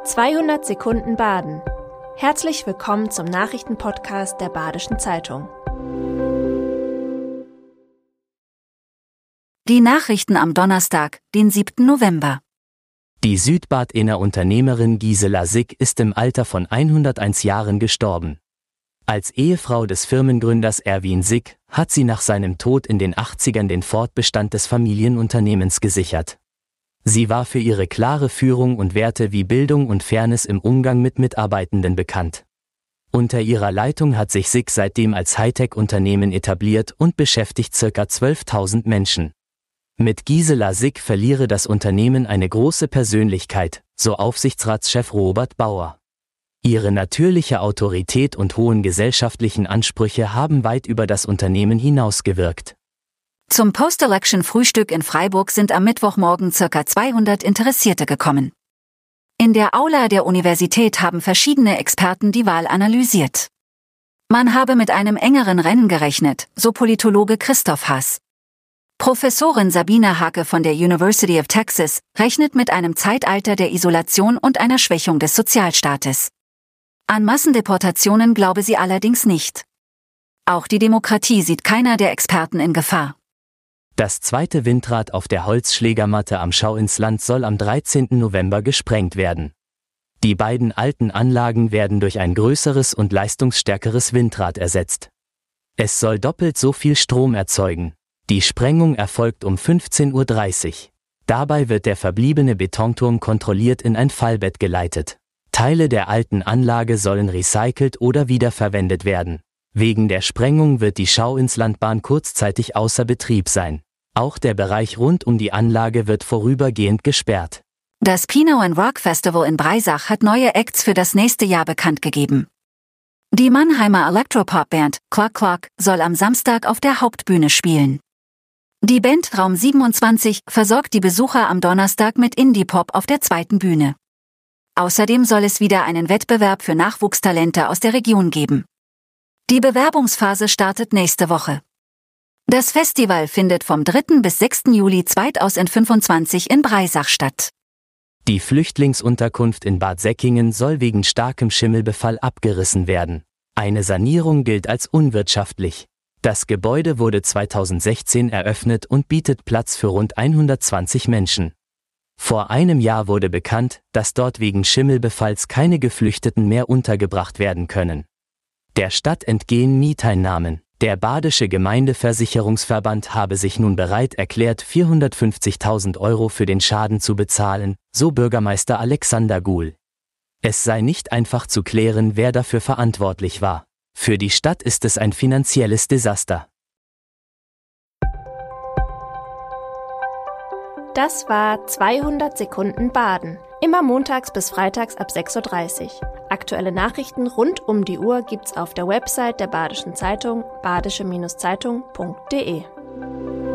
200 Sekunden Baden. Herzlich willkommen zum Nachrichtenpodcast der Badischen Zeitung. Die Nachrichten am Donnerstag, den 7. November. Die Südbadener Unternehmerin Gisela Sick ist im Alter von 101 Jahren gestorben. Als Ehefrau des Firmengründers Erwin Sick hat sie nach seinem Tod in den 80ern den Fortbestand des Familienunternehmens gesichert. Sie war für ihre klare Führung und Werte wie Bildung und Fairness im Umgang mit Mitarbeitenden bekannt. Unter ihrer Leitung hat sich Sick seitdem als Hightech-Unternehmen etabliert und beschäftigt ca. 12.000 Menschen. Mit Gisela Sick verliere das Unternehmen eine große Persönlichkeit, so Aufsichtsratschef Robert Bauer. Ihre natürliche Autorität und hohen gesellschaftlichen Ansprüche haben weit über das Unternehmen hinausgewirkt. Zum Post-Election-Frühstück in Freiburg sind am Mittwochmorgen ca. 200 Interessierte gekommen. In der Aula der Universität haben verschiedene Experten die Wahl analysiert. Man habe mit einem engeren Rennen gerechnet, so Politologe Christoph Haas. Professorin Sabine Hake von der University of Texas rechnet mit einem Zeitalter der Isolation und einer Schwächung des Sozialstaates. An Massendeportationen glaube sie allerdings nicht. Auch die Demokratie sieht keiner der Experten in Gefahr. Das zweite Windrad auf der Holzschlägermatte am Schauinsland soll am 13. November gesprengt werden. Die beiden alten Anlagen werden durch ein größeres und leistungsstärkeres Windrad ersetzt. Es soll doppelt so viel Strom erzeugen. Die Sprengung erfolgt um 15:30 Uhr. Dabei wird der verbliebene Betonturm kontrolliert in ein Fallbett geleitet. Teile der alten Anlage sollen recycelt oder wiederverwendet werden. Wegen der Sprengung wird die Schauinslandbahn kurzzeitig außer Betrieb sein. Auch der Bereich rund um die Anlage wird vorübergehend gesperrt. Das Pinot & Rock Festival in Breisach hat neue Acts für das nächste Jahr bekannt gegeben. Die Mannheimer Elektropop-Band Clock Clock soll am Samstag auf der Hauptbühne spielen. Die Band Raum 27 versorgt die Besucher am Donnerstag mit Indie-Pop auf der zweiten Bühne. Außerdem soll es wieder einen Wettbewerb für Nachwuchstalente aus der Region geben. Die Bewerbungsphase startet nächste Woche. Das Festival findet vom 3. bis 6. Juli 2025 in Breisach statt. Die Flüchtlingsunterkunft in Bad Säckingen soll wegen starkem Schimmelbefall abgerissen werden. Eine Sanierung gilt als unwirtschaftlich. Das Gebäude wurde 2016 eröffnet und bietet Platz für rund 120 Menschen. Vor einem Jahr wurde bekannt, dass dort wegen Schimmelbefalls keine Geflüchteten mehr untergebracht werden können. Der Stadt entgehen Mieteinnahmen. Der Badische Gemeindeversicherungsverband habe sich nun bereit erklärt, 450.000 € für den Schaden zu bezahlen, so Bürgermeister Alexander Guhl. Es sei nicht einfach zu klären, wer dafür verantwortlich war. Für die Stadt ist es ein finanzielles Desaster. Das war 200 Sekunden Baden. Immer montags bis freitags ab 6:30 Uhr. Aktuelle Nachrichten rund um die Uhr gibt's auf der Website der Badischen Zeitung, badische-zeitung.de.